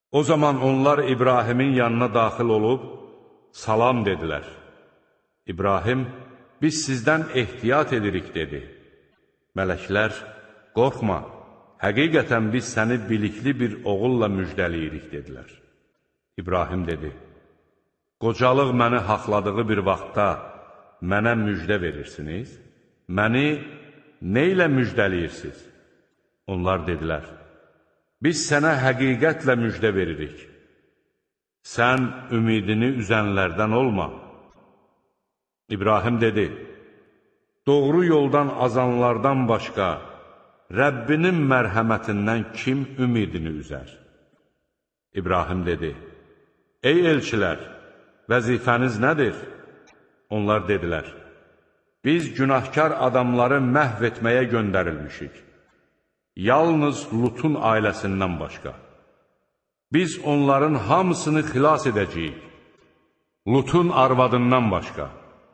O zaman onlar İbrahimin yanına daxil olub, salam dedilər. İbrahim, biz sizdən ehtiyat edirik, dedi. Mələklər, qorxma, həqiqətən biz səni bilikli bir oğulla müjdəliyirik, dedilər. İbrahim dedi, qocalıq məni haqladığı bir vaxtda mənə müjdə verirsiniz? Məni nə ilə müjdəliyirsiniz? Onlar dedilər, biz sənə həqiqətlə müjdə veririk. Sən ümidini üzənlərdən olma. İbrahim dedi, doğru yoldan azanlardan başqa Rəbbinin mərhəmətindən kim ümidini üzər? İbrahim dedi, ey elçilər, vəzifəniz nədir? Onlar dedilər, biz günahkar adamları məhv etməyə göndərilmişik. Yalnız Lutun ailəsindən başqa. Biz onların hamısını xilas edəcəyik. Lutun arvadından başqa.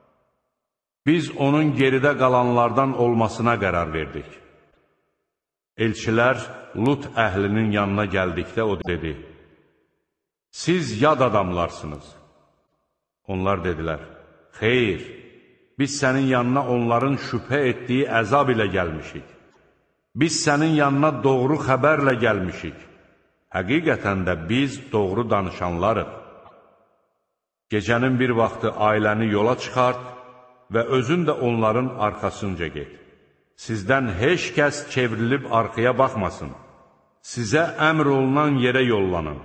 Biz onun geridə qalanlardan olmasına qərar verdik. Elçilər Lut əhlinin yanına gəldikdə o dedi, siz yad adamlarsınız. Onlar dedilər, xeyr, biz sənin yanına onların şübhə etdiyi əzab ilə gəlmişik. Biz sənin yanına doğru xəbərlə gəlmişik. Həqiqətən də biz doğru danışanlarıq. Gecənin bir vaxtı ailəni yola çıxart və özün də onların arxasınca get. Sizdən heç kəs çevrilib arxaya baxmasın. Sizə əmr olunan yerə yollanın.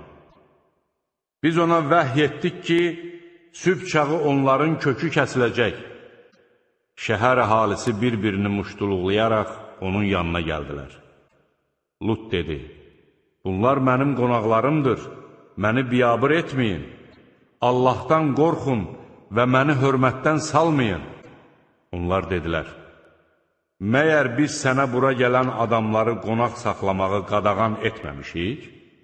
Biz ona vəhy etdik ki, sübh çağı onların kökü kəsiləcək. Şəhər əhalisi bir-birini muştuluqlayaraq onun yanına gəldilər. Lut dedi, bunlar mənim qonaqlarımdır, məni biyabır etməyin. Allahdan qorxun və məni hörmətdən salmayın. Onlar dedilər, məyər biz sənə bura gələn adamları qonaq saxlamağı qadağan etməmişik?